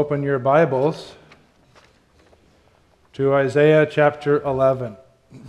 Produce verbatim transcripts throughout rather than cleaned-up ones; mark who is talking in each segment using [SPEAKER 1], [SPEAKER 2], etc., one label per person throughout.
[SPEAKER 1] open your Bibles to Isaiah chapter eleven.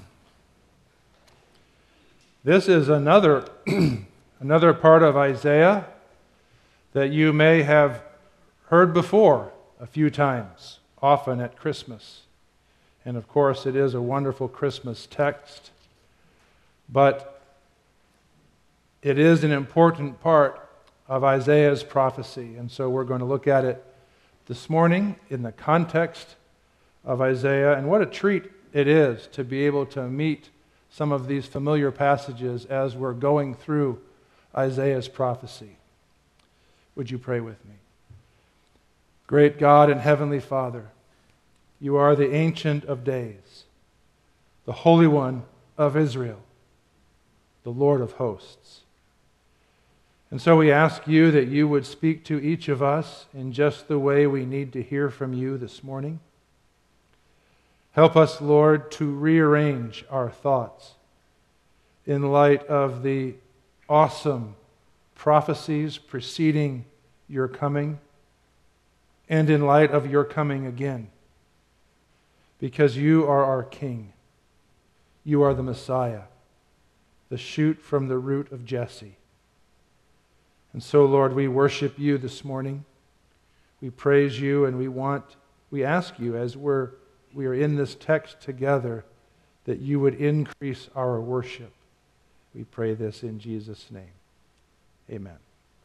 [SPEAKER 1] This is another, another part of Isaiah that you may have heard before a few times, often at Christmas. And of course, it is a wonderful Christmas text, but it is an important part of Isaiah's prophecy. And so we're going to look at it this morning in the context of Isaiah. And what a treat it is to be able to meet some of these familiar passages as we're going through Isaiah's prophecy. Would you pray with me? Great God and Heavenly Father, you are the Ancient of Days, the Holy One of Israel, the Lord of hosts. And so we ask you that you would speak to each of us in just the way we need to hear from you this morning. Help us, Lord, to rearrange our thoughts in light of the awesome prophecies preceding your coming and in light of your coming again. Because you are our King. You are the Messiah, the shoot from the root of Jesse. And so, Lord, we worship you this morning. We praise you, and we want, we ask you as we're we are in this text together that you would increase our worship. We pray this in Jesus' name. Amen.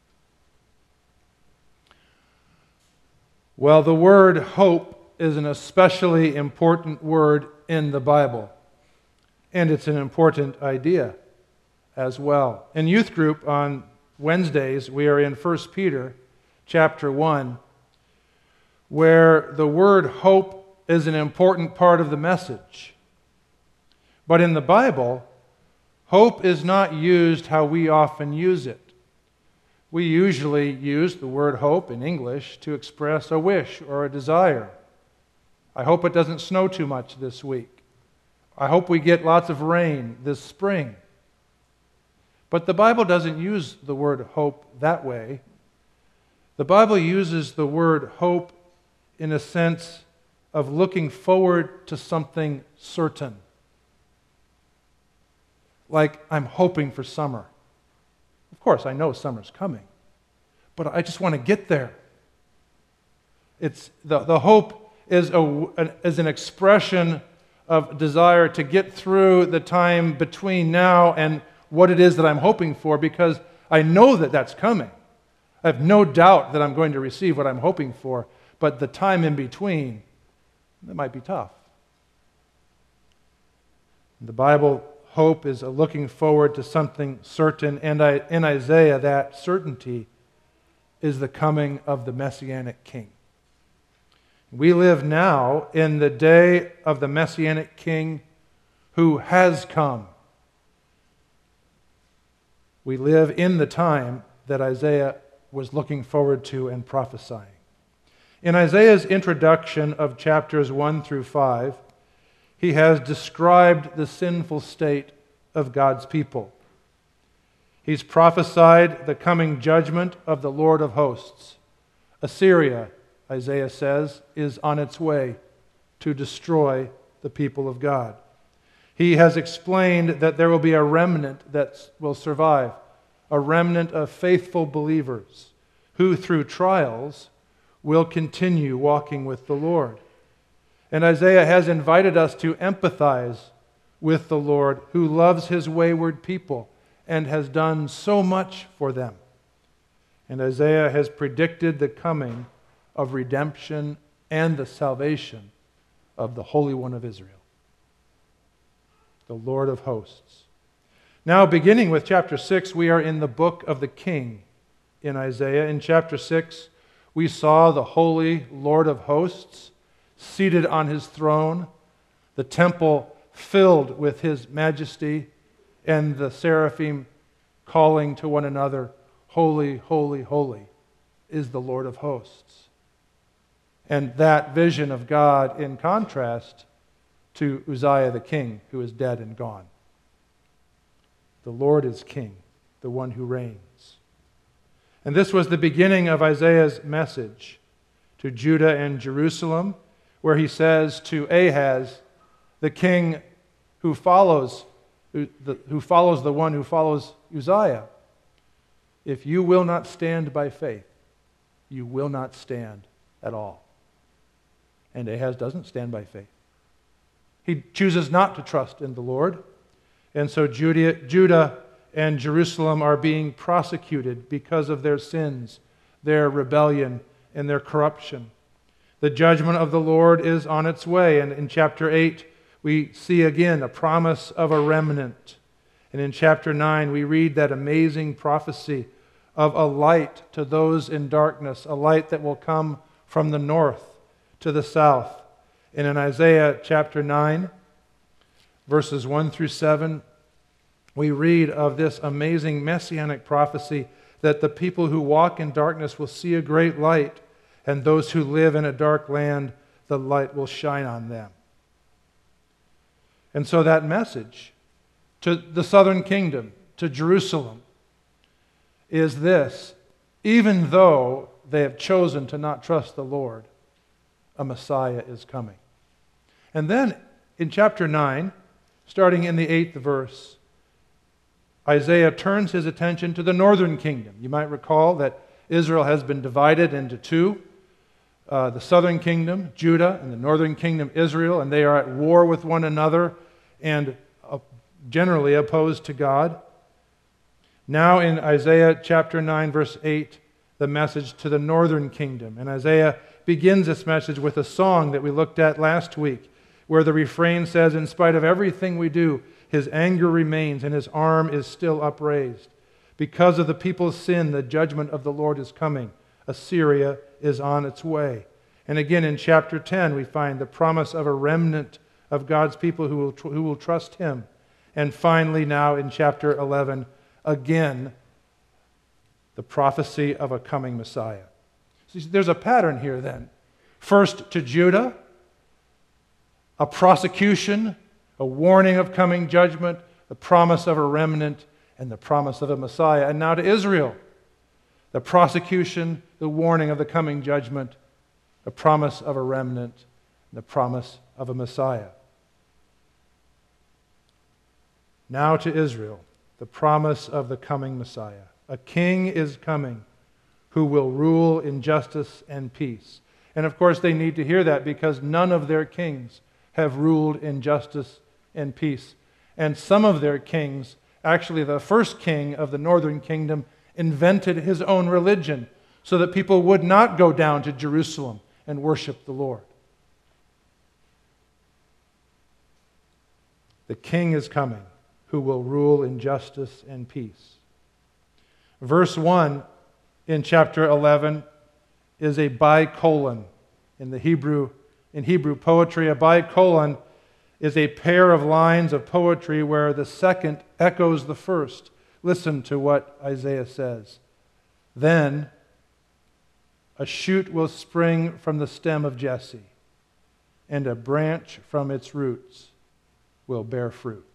[SPEAKER 1] Well, the word hope is an especially important word in the Bible, and it's an important idea as well. In youth group on Wednesdays, we are in First Peter chapter one, where the word hope is an important part of the message. But in the Bible, hope is not used how we often use it. We usually use the word hope in English to express a wish or a desire. I hope it doesn't snow too much this week. I hope we get lots of rain this spring. But the Bible doesn't use the word hope that way. The Bible uses the word hope in a sense of looking forward to something certain. Like, I'm hoping for summer. Of course, I know summer's coming, but I just want to get there. It's the, the hope is, a, an, is an expression of desire to get through the time between now and what it is that I'm hoping for, because I know that that's coming. I have no doubt that I'm going to receive what I'm hoping for, but the time in between, that might be tough. In the Bible, hope is a looking forward to something certain, and I, in Isaiah, that certainty is the coming of the Messianic King. We live now in the day of the Messianic King who has come. We live in the time that Isaiah was looking forward to and prophesying. In Isaiah's introduction of chapters one through five, he has described the sinful state of God's people. He's prophesied the coming judgment of the Lord of hosts. Assyria, Isaiah says, is on its way to destroy the people of God. He has explained that there will be a remnant that will survive, a remnant of faithful believers who, through trials, will continue walking with the Lord. And Isaiah has invited us to empathize with the Lord, who loves his wayward people and has done so much for them. And Isaiah has predicted the coming of redemption and the salvation of the Holy One of Israel, the Lord of hosts. Now, beginning with chapter six, we are in the book of the King in Isaiah. In chapter six, we saw the holy Lord of hosts seated on his throne, the temple filled with his majesty, and the seraphim calling to one another, "Holy, holy, holy is the Lord of hosts." And that vision of God in contrast to Uzziah the king, who is dead and gone. The Lord is king, the one who reigns. And this was the beginning of Isaiah's message, to Judah and Jerusalem, where he says to Ahaz, the king who follows, who, the, who follows the one who follows Uzziah, if you will not stand by faith, you will not stand at all. And Ahaz doesn't stand by faith. He chooses not to trust in the Lord. And so Judah, Judah and Jerusalem are being prosecuted because of their sins, their rebellion, and their corruption. The judgment of the Lord is on its way. And in chapter eight, we see again a promise of a remnant. And in chapter nine, we read that amazing prophecy of a light to those in darkness, a light that will come from the north to the south. And in Isaiah chapter nine, verses one through seven, we read of this amazing messianic prophecy that the people who walk in darkness will see a great light, and those who live in a dark land, the light will shine on them. And so that message to the southern kingdom, to Jerusalem, is this: even though they have chosen to not trust the Lord, a Messiah is coming. And then in chapter nine, starting in the eighth verse, Isaiah turns his attention to the northern kingdom. You might recall that Israel has been divided into two. Uh, the southern kingdom, Judah, and the northern kingdom, Israel, and they are at war with one another and uh, generally opposed to God. Now in Isaiah chapter nine, verse eight, the message to the northern kingdom. And Isaiah begins this message with a song that we looked at last week, where the refrain says, in spite of everything we do, his anger remains and his arm is still upraised. Because of the people's sin, the judgment of the Lord is coming. Assyria is on its way. And again in chapter ten, we find the promise of a remnant of God's people who will, tr- who will trust him. And finally now in chapter eleven, again, the prophecy of a coming Messiah. So there's a pattern here then. First to Judah, a prosecution, a warning of coming judgment, the promise of a remnant, and the promise of a Messiah. And now to Israel, the prosecution, the warning of the coming judgment, the promise of a remnant, and the promise of a Messiah. Now to Israel, the promise of the coming Messiah. A king is coming who will rule in justice and peace. And of course they need to hear that because none of their kings have ruled in justice and peace. And some of their kings, actually the first king of the northern kingdom, invented his own religion so that people would not go down to Jerusalem and worship the Lord. The king is coming who will rule in justice and peace. Verse one in chapter eleven is a bicolon. In the Hebrew, in Hebrew poetry, a bicolon is a pair of lines of poetry where the second echoes the first. Listen to what Isaiah says. Then a shoot will spring from the stem of Jesse, and a branch from its roots will bear fruit.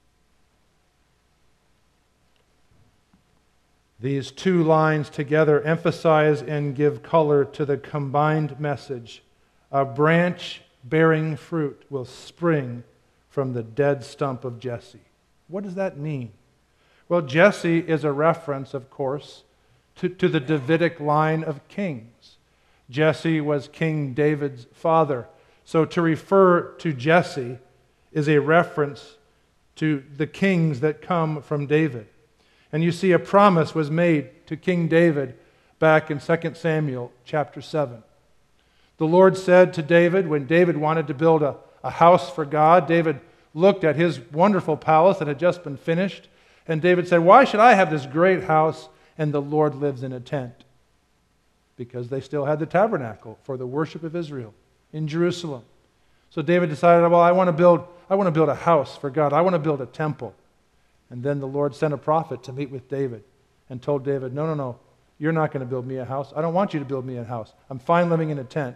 [SPEAKER 1] These two lines together emphasize and give color to the combined message. A branch bearing fruit will spring from the dead stump of Jesse. What does that mean? Well, Jesse is a reference, of course, to, to the Davidic line of kings. Jesse was King David's father. So to refer to Jesse is a reference to the kings that come from David. And you see a promise was made to King David back in Second Samuel chapter seven. The Lord said to David, when David wanted to build a, a house for God, David looked at his wonderful palace that had just been finished, and David said, why should I have this great house and the Lord lives in a tent? Because they still had the tabernacle for the worship of Israel in Jerusalem. So David decided, well, I want to build, I want to build a house for God. I want to build a temple. And then the Lord sent a prophet to meet with David and told David, no, no, no, you're not going to build me a house. I don't want you to build me a house. I'm fine living in a tent.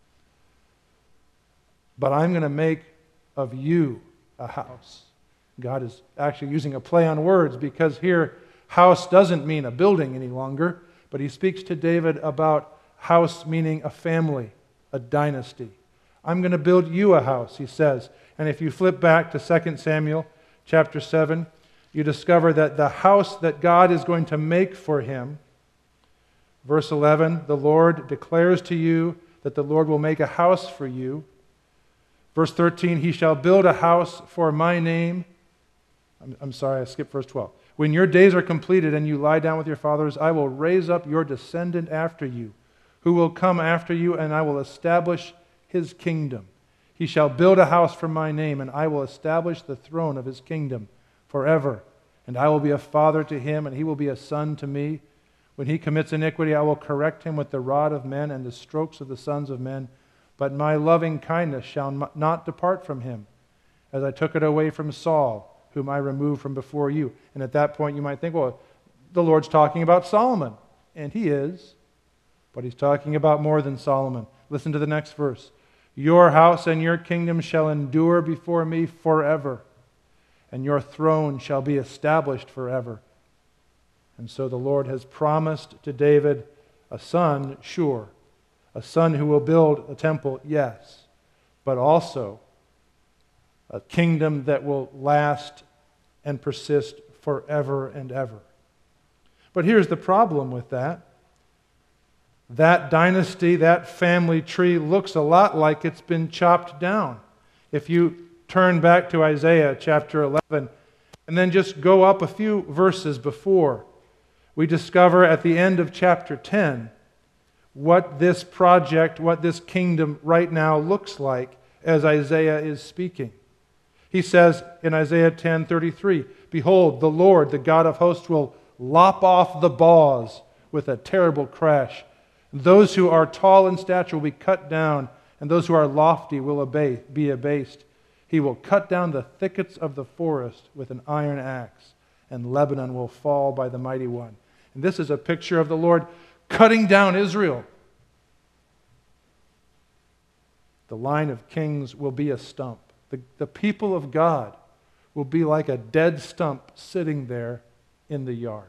[SPEAKER 1] But I'm going to make of you a house. God is actually using a play on words because here, house doesn't mean a building any longer, but he speaks to David about House meaning a family, a dynasty. I'm going to build you a house, he says. And if you flip back to Second Samuel chapter seven, you discover that the house that God is going to make for him, verse eleven, the Lord declares to you that the Lord will make a house for you. Verse thirteen, he shall build a house for my name. I'm, I'm sorry, I skipped verse twelve. When your days are completed and you lie down with your fathers, I will raise up your descendant after you, who will come after you, and I will establish his kingdom. He shall build a house for my name, and I will establish the throne of his kingdom forever. And I will be a father to him, and he will be a son to me. When he commits iniquity, I will correct him with the rod of men and the strokes of the sons of men. But my loving kindness shall not depart from him, as I took it away from Saul, whom I removed from before you. And at that point you might think, well, the Lord's talking about Solomon. And he is. But he's talking about more than Solomon. Listen to the next verse. Your house and your kingdom shall endure before me forever, and your throne shall be established forever. And so the Lord has promised to David a son, sure, a son who will build a temple, yes, but also a kingdom that will last and persist forever and ever. But here's the problem with that. That dynasty, that family tree looks a lot like it's been chopped down. If you turn back to Isaiah chapter eleven and then just go up a few verses before, we discover at the end of chapter ten what this project, what this kingdom right now looks like as Isaiah is speaking. He says in Isaiah ten thirty-three, behold, the Lord, the God of hosts, will lop off the boughs with a terrible crash. Those who are tall in stature will be cut down, and those who are lofty will abase, be abased. He will cut down the thickets of the forest with an iron axe, and Lebanon will fall by the mighty one. And this is a picture of the Lord cutting down Israel. The line of kings will be a stump. The, the people of God will be like a dead stump sitting there in the yard.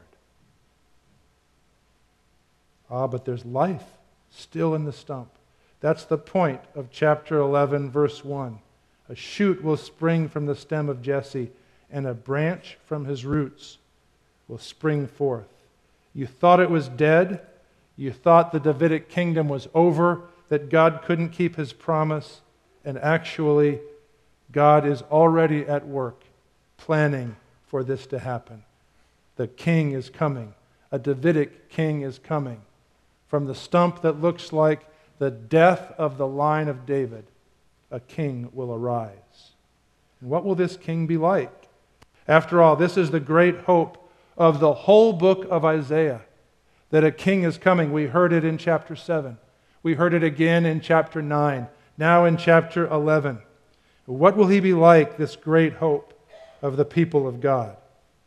[SPEAKER 1] Ah, but there's life still in the stump. That's the point of chapter eleven, verse one. A shoot will spring from the stem of Jesse, and a branch from his roots will spring forth. You thought it was dead. You thought the Davidic kingdom was over, that God couldn't keep his promise. And actually, God is already at work planning for this to happen. The king is coming. A Davidic king is coming. From the stump that looks like the death of the line of David, a king will arise. And what will this king be like? After all, this is the great hope of the whole book of Isaiah, that a king is coming. We heard it in chapter seven. We heard it again in chapter nine. Now in chapter eleven. What will he be like, this great hope of the people of God?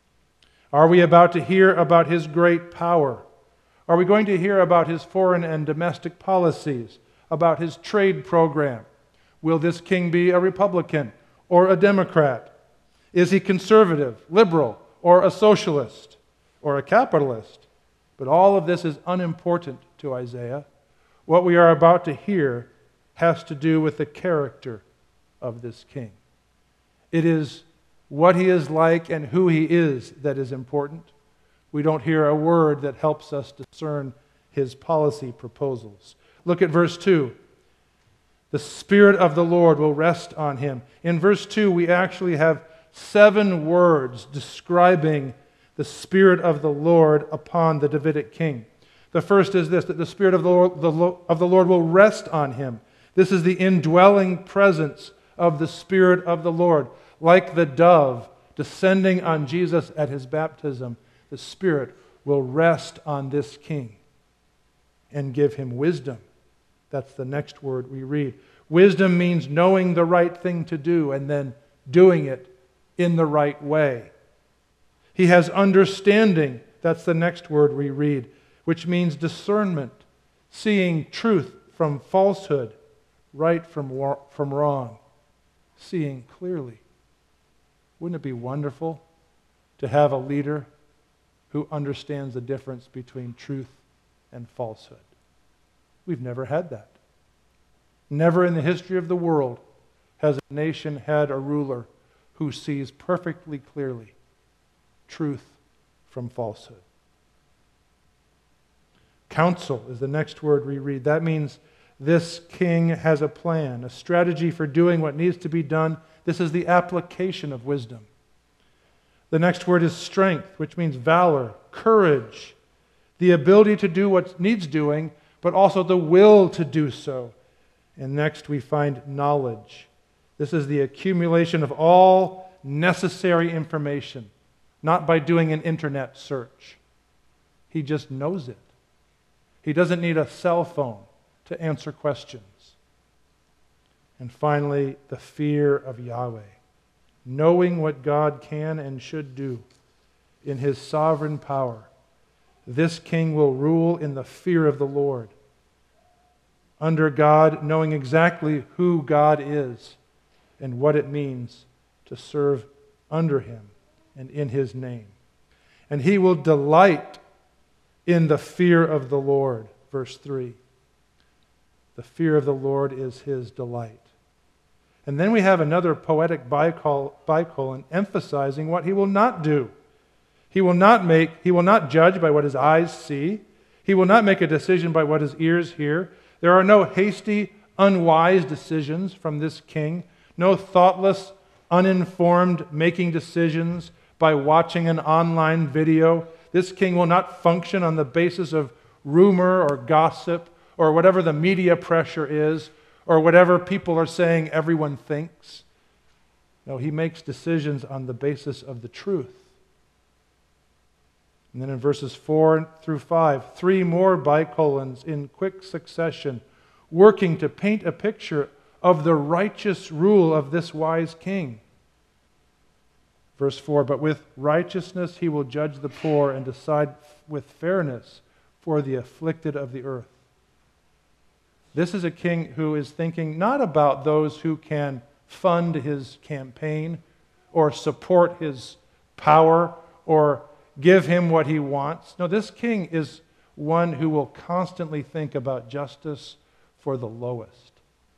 [SPEAKER 1] Are we about to hear about his great power? Are we going to hear about his foreign and domestic policies, about his trade program? Will this king be a Republican or a Democrat? Is he conservative, liberal, or a socialist, or a capitalist? But all of this is unimportant to Isaiah. What we are about to hear has to do with the character of this king. It is what he is like and who he is that is important. We don't hear a word that helps us discern his policy proposals. Look at verse two. The Spirit of the Lord will rest on him. In verse two, we actually have seven words describing the Spirit of the Lord upon the Davidic king. The first is this, that the Spirit of the Lord, the, of the Lord will rest on him. This is the indwelling presence of the Spirit of the Lord. Like the dove descending on Jesus at his baptism, the Spirit will rest on this king and give him wisdom. That's the next word we read. Wisdom means knowing the right thing to do and then doing it in the right way. He has understanding. That's the next word we read, which means discernment, seeing truth from falsehood, right from, from wrong, seeing clearly. Wouldn't it be wonderful to have a leader who understands the difference between truth and falsehood? We've never had that. Never in the history of the world has a nation had a ruler who sees perfectly clearly truth from falsehood. Counsel is the next word we read. That means this king has a plan, a strategy for doing what needs to be done. This is the application of wisdom. The next word is strength, which means valor, courage, the ability to do what needs doing, but also the will to do so. And next we find knowledge. This is the accumulation of all necessary information, not by doing an internet search. He just knows it. He doesn't need a cell phone to answer questions. And finally, the fear of Yahweh. Knowing what God can and should do in His sovereign power. This king will rule in the fear of the Lord. Under God, knowing exactly who God is and what it means to serve under Him and in His name. And he will delight in the fear of the Lord. Verse three. The fear of the Lord is his delight. And then we have another poetic bicolon emphasizing what he will not do. He will not make, he will not judge by what his eyes see. He will not make a decision by what his ears hear. There are no hasty, unwise decisions from this king. No thoughtless, uninformed making decisions by watching an online video. This king will not function on the basis of rumor or gossip or whatever the media pressure is or whatever people are saying everyone thinks. No, he makes decisions on the basis of the truth. And then in verses four through five, three more bicolons in quick succession, working to paint a picture of the righteous rule of this wise king. Verse four, but with righteousness he will judge the poor and decide with fairness for the afflicted of the earth. This is a king who is thinking not about those who can fund his campaign or support his power or give him what he wants. No, this king is one who will constantly think about justice for the lowest.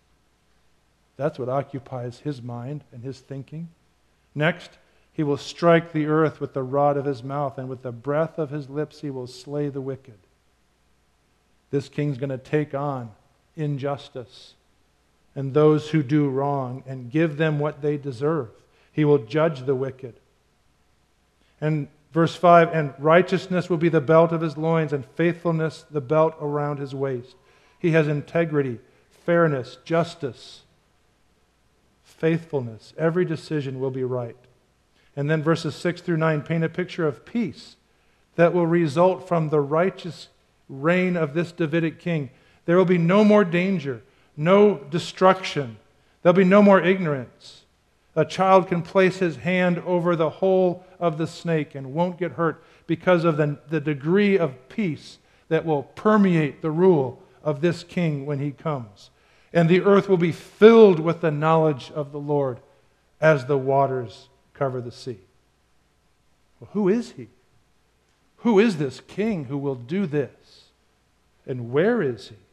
[SPEAKER 1] That's what occupies his mind and his thinking. Next, he will strike the earth with the rod of his mouth, and with the breath of his lips he will slay the wicked. This king's going to take on injustice and those who do wrong and give them what they deserve. He will judge the wicked. And verse five, and righteousness will be the belt of his loins, and faithfulness the belt around his waist. He has integrity, fairness, justice, faithfulness. Every decision will be right. And then verses six through nine paint a picture of peace that will result from the righteous reign of this Davidic king. There will be no more danger, no destruction. There'll be no more ignorance. A child can place his hand over the hole of the snake and won't get hurt because of the, the degree of peace that will permeate the rule of this king when he comes. And the earth will be filled with the knowledge of the Lord as the waters cover the sea. Well, who is he? Who is this king who will do this? And where is he?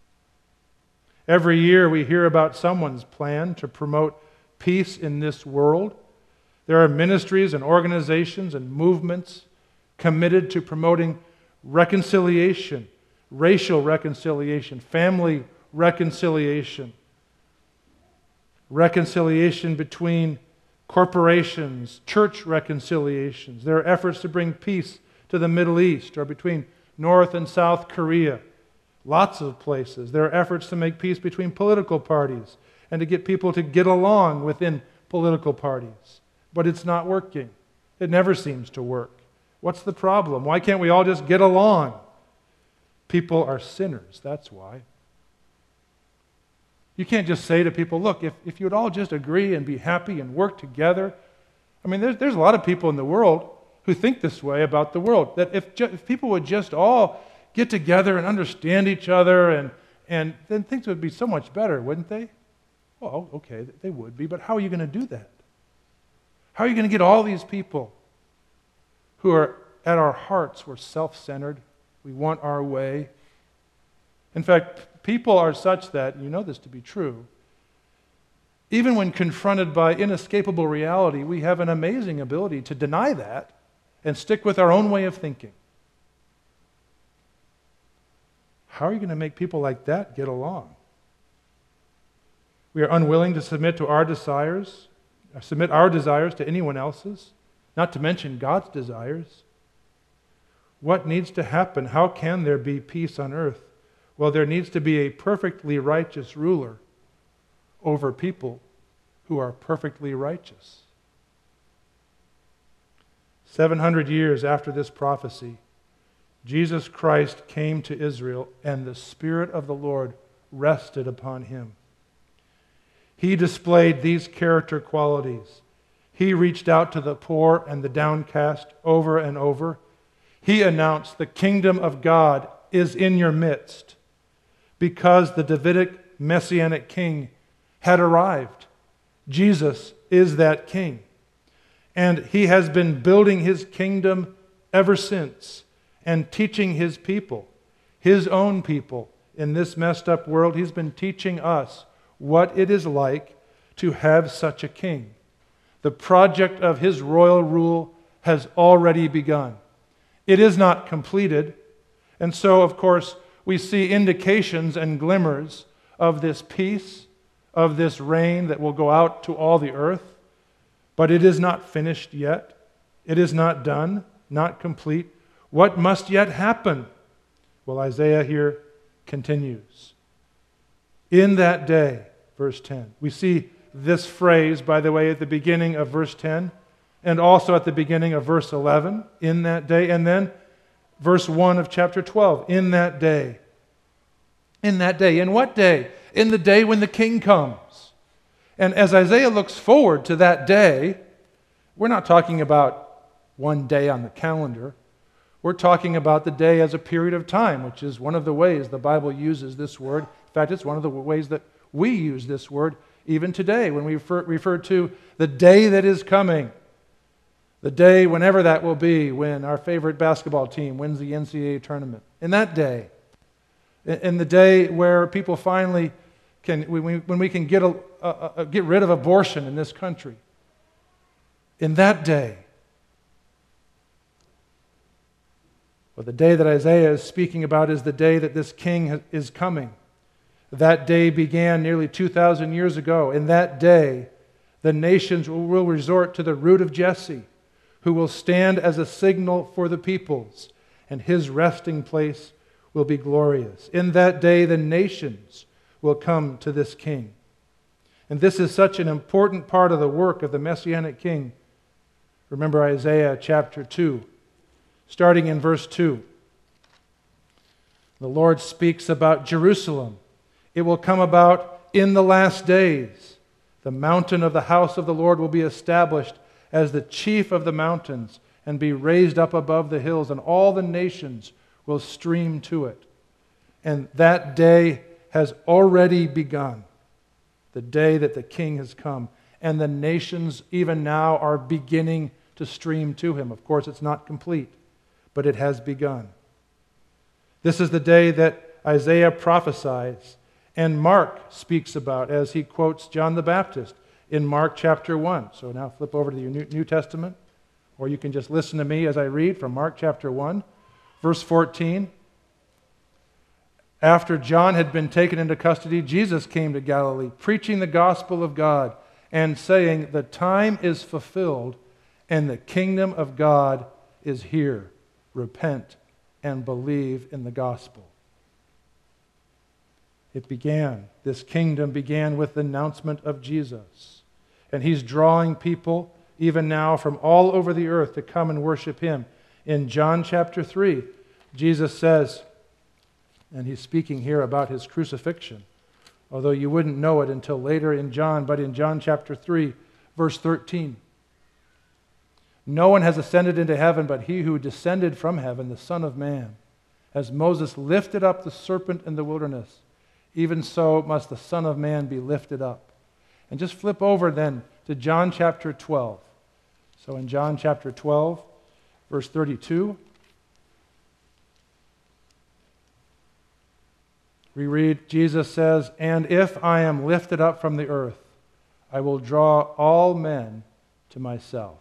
[SPEAKER 1] Every year we hear about someone's plan to promote peace in this world. There are ministries and organizations and movements committed to promoting reconciliation, racial reconciliation, family reconciliation, reconciliation between corporations, church reconciliations. There are efforts to bring peace to the Middle East or between North and South Korea. Lots of places. There are efforts to make peace between political parties and to get people to get along within political parties. But it's not working. It never seems to work. What's the problem? Why can't we all just get along? People are sinners, that's why. You can't just say to people, look, if, if you would all just agree and be happy and work together. I mean, there's, there's a lot of people in the world who think this way about the world, that if, ju- if people would just all get together and understand each other, and, and then things would be so much better, wouldn't they? Well, okay, they would be, but how are you going to do that? How are you going to get all these people who are at our hearts, we're self-centered, we want our way? In fact, People are such that, you know this to be true, even when confronted by inescapable reality, we have an amazing ability to deny that and stick with our own way of thinking. How are you going to make people like that get along? We are unwilling to submit to our desires, or submit our desires to anyone else's, not to mention God's desires. What needs to happen? How can there be peace on earth? Well, there needs to be a perfectly righteous ruler over people who are perfectly righteous. Seven hundred years after this prophecy, Jesus Christ came to Israel, and the Spirit of the Lord rested upon him. He displayed these character qualities. He reached out to the poor and the downcast over and over. He announced, the kingdom of God is in your midst, because the Davidic Messianic king had arrived. Jesus is that king. And he has been building his kingdom ever since and teaching his people, his own people in this messed up world. He's been teaching us what it is like to have such a king. The project of his royal rule has already begun. It is not completed. And so, of course, we see indications and glimmers of this peace, of this reign that will go out to all the earth. But it is not finished yet. It is not done, not complete. What must yet happen? Well, Isaiah here continues. In that day, verse ten. We see this phrase, by the way, at the beginning of verse ten, and also at the beginning of verse eleven, in that day, and then verse one of chapter twelve, in that day. In that day. In what day? In the day when the king comes. And as Isaiah looks forward to that day, we're not talking about one day on the calendar. We're talking about the day as a period of time, which is one of the ways the Bible uses this word. In fact, it's one of the ways that we use this word even today when we refer, refer to the day that is coming. The day, whenever that will be, when our favorite basketball team wins the N C double A tournament. In that day. In the day where people finally can, when we, when we can get, a, a, a, get rid of abortion in this country. In that day. Well, the day that Isaiah is speaking about is the day that this king is coming. That day began nearly two thousand years ago. In that day, the nations will resort to the root of Jesse, who will stand as a signal for the peoples, and his resting place will be glorious. In that day, the nations will come to this king. And this is such an important part of the work of the Messianic king. Remember Isaiah chapter two, starting in verse two. The Lord speaks about Jerusalem. It will come about in the last days. The mountain of the house of the Lord will be established as the chief of the mountains and be raised up above the hills, and all the nations will stream to it. And that day has already begun, the day that the king has come. And the nations even now are beginning to stream to him. Of course, it's not complete, but it has begun. This is the day that Isaiah prophesies and Mark speaks about as he quotes John the Baptist in Mark chapter one. So now flip over to your New Testament, or you can just listen to me as I read from Mark chapter one, verse fourteen. After John had been taken into custody, Jesus came to Galilee, preaching the gospel of God and saying, "The time is fulfilled and the kingdom of God is here. Repent and believe in the gospel." It began, this kingdom began with the announcement of Jesus. And he's drawing people even now from all over the earth to come and worship him. In John chapter three, Jesus says, and he's speaking here about his crucifixion, although you wouldn't know it until later in John, but in John chapter three, verse thirteen, "No one has ascended into heaven but he who descended from heaven, the Son of Man. As Moses lifted up the serpent in the wilderness, even so must the Son of Man be lifted up." And just flip over then to John chapter twelve. So in John chapter twelve, verse thirty-two, We read, Jesus says, "And if I am lifted up from the earth, I will draw all men to myself."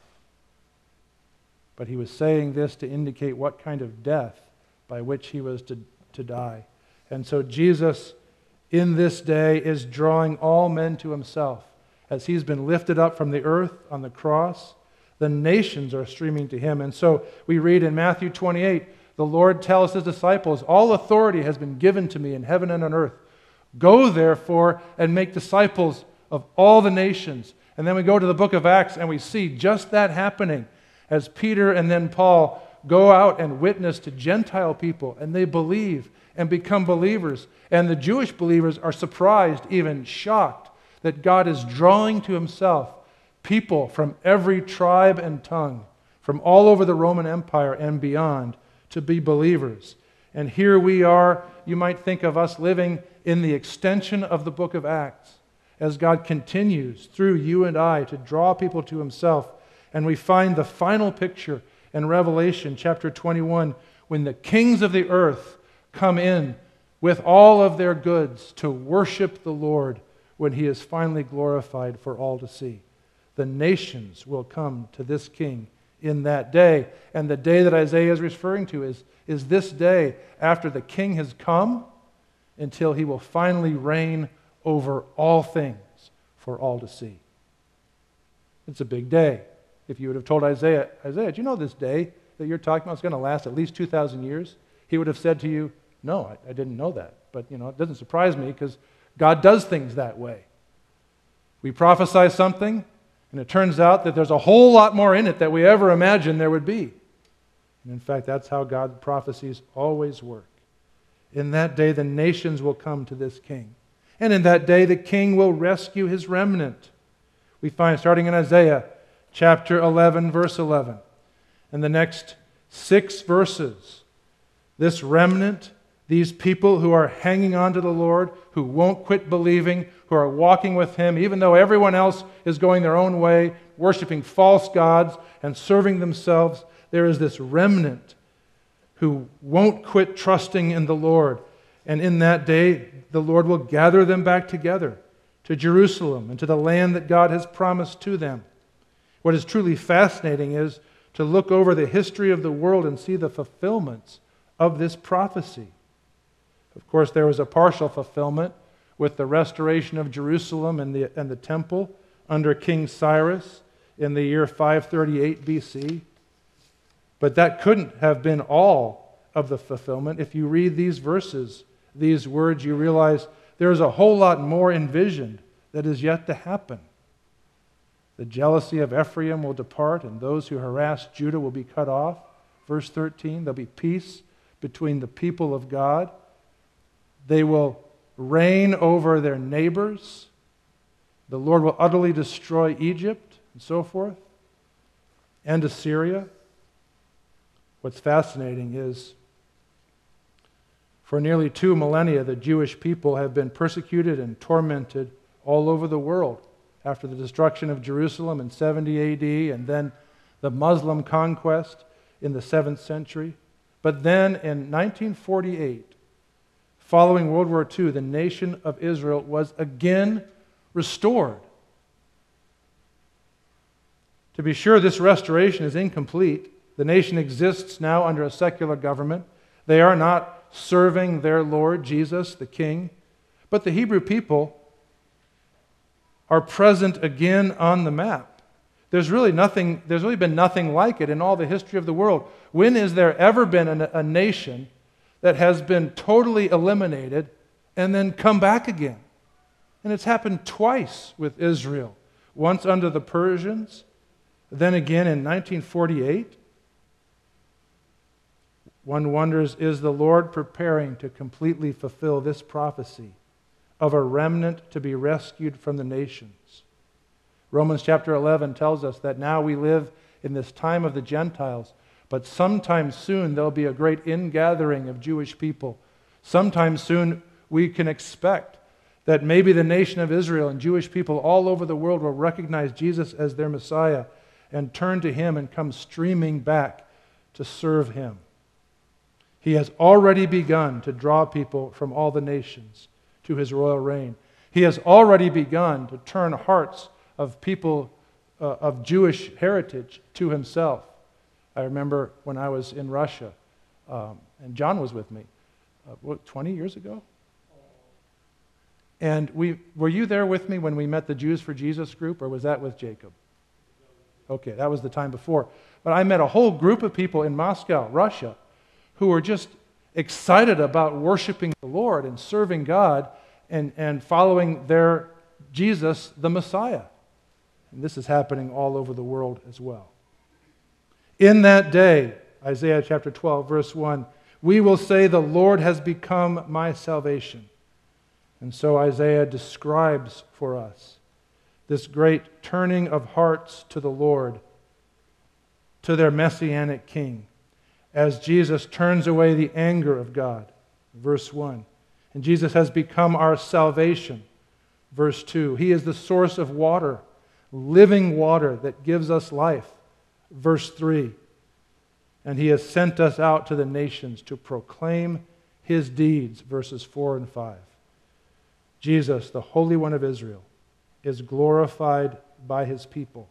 [SPEAKER 1] But he was saying this to indicate what kind of death by which he was to, to die. And so Jesus, in this day, is drawing all men to himself. As he's been lifted up from the earth on the cross, the nations are streaming to him. And so we read in Matthew twenty-eight, the Lord tells his disciples, "All authority has been given to me in heaven and on earth. Go, therefore, and make disciples of all the nations." And then we go to the book of Acts and we see just that happening as Peter and then Paul go out and witness to Gentile people, and they believe and become believers. And the Jewish believers are surprised, even shocked, that God is drawing to himself people from every tribe and tongue, from all over the Roman Empire and beyond, to be believers. And here we are, you might think of us living in the extension of the book of Acts, as God continues through you and I to draw people to himself. And we find the final picture in Revelation chapter twenty-one, when the kings of the earth come in with all of their goods to worship the Lord when he is finally glorified for all to see. The nations will come to this king in that day. And the day that Isaiah is referring to is, is this day after the king has come until he will finally reign over all things for all to see. It's a big day. If you would have told Isaiah, Isaiah, do you know this day that you're talking about is going to last at least two thousand years? He would have said to you, no, I, I didn't know that. But, you know, it doesn't surprise me because God does things that way. We prophesy something, and it turns out that there's a whole lot more in it than we ever imagined there would be. And in fact, that's how God's prophecies always work. In that day, the nations will come to this king. And in that day, the king will rescue his remnant. We find, starting in Isaiah chapter eleven, verse eleven, and the next six verses, this remnant, these people who are hanging on to the Lord, who won't quit believing, who are walking with him, even though everyone else is going their own way, worshiping false gods and serving themselves, there is this remnant who won't quit trusting in the Lord. And in that day, the Lord will gather them back together to Jerusalem and to the land that God has promised to them. What is truly fascinating is to look over the history of the world and see the fulfillments of this prophecy. Of course, there was a partial fulfillment with the restoration of Jerusalem and the, and the temple under King Cyrus in the year five thirty-eight B C. But that couldn't have been all of the fulfillment. If you read these verses, these words, you realize there's a whole lot more envisioned that is yet to happen. The jealousy of Ephraim will depart, and those who harass Judah will be cut off. Verse thirteen, there'll be peace between the people of God. They will reign over their neighbors. The Lord will utterly destroy Egypt, and so forth, and Assyria. What's fascinating is, for nearly two millennia, the Jewish people have been persecuted and tormented all over the world after the destruction of Jerusalem in seventy A D and then the Muslim conquest in the seventh century. But then in nineteen forty-eight, following World War Two, the nation of Israel was again restored. To be sure, this restoration is incomplete. The nation exists now under a secular government. They are not serving their Lord, Jesus, the King. But the Hebrew people are present again on the map. There's really nothing, there's really been nothing like it in all the history of the world. When has there ever been a, a nation that has been totally eliminated and then come back again? And it's happened twice with Israel. Once under the Persians, then again in nineteen forty-eight. One wonders, is the Lord preparing to completely fulfill this prophecy of a remnant to be rescued from the nations? Romans chapter eleven tells us that now we live in this time of the Gentiles, but sometime soon there'll be a great ingathering of Jewish people. Sometime soon we can expect that maybe the nation of Israel and Jewish people all over the world will recognize Jesus as their Messiah and turn to him and come streaming back to serve him. He has already begun to draw people from all the nations to his royal reign. He has already begun to turn hearts of people uh, of Jewish heritage to himself. I remember when I was in Russia, um, and John was with me, uh, what, twenty years ago? And we were you there with me when we met the Jews for Jesus group, or was that with Jacob? Okay, that was the time before. But I met a whole group of people in Moscow, Russia, who were just excited about worshiping the Lord and serving God and, and following their Jesus, the Messiah. And this is happening all over the world as well. In that day, Isaiah chapter twelve, verse one, we will say, the Lord has become my salvation. And so Isaiah describes for us this great turning of hearts to the Lord, to their messianic king, as Jesus turns away the anger of God, verse one. And Jesus has become our salvation, verse two. He is the source of water, living water that gives us life, verse three. And he has sent us out to the nations to proclaim his deeds, verses four and five. Jesus, the Holy One of Israel, is glorified by his people.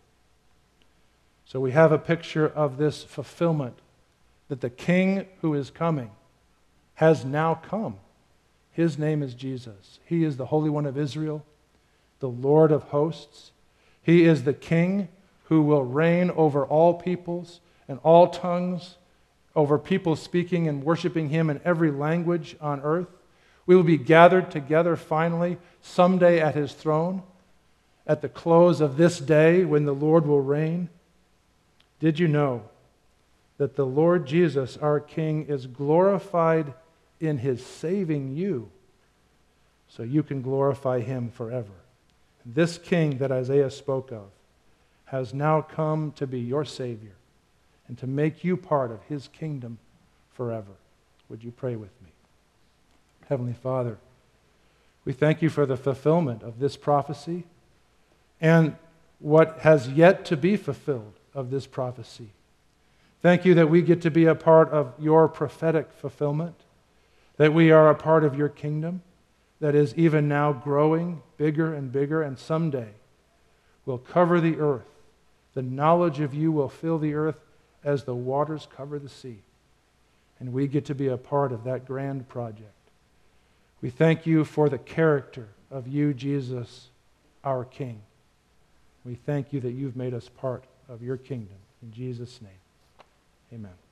[SPEAKER 1] So we have a picture of this fulfillment, that the King who is coming has now come. His name is Jesus. He is the Holy One of Israel, the Lord of hosts. He is the King who will reign over all peoples and all tongues, over people speaking and worshiping him in every language on earth. We will be gathered together finally someday at his throne at the close of this day when the Lord will reign. Did you know that the Lord Jesus, our King, is glorified in his saving you so you can glorify him forever? This King that Isaiah spoke of has now come to be your Savior and to make you part of his kingdom forever. Would you pray with me? Heavenly Father, we thank you for the fulfillment of this prophecy and what has yet to be fulfilled of this prophecy. Thank you that we get to be a part of your prophetic fulfillment, that we are a part of your kingdom that is even now growing bigger and bigger, and someday will cover the earth. The knowledge of you will fill the earth as the waters cover the sea. And we get to be a part of that grand project. We thank you for the character of you, Jesus, our King. We thank you that you've made us part of your kingdom. In Jesus' name, amen.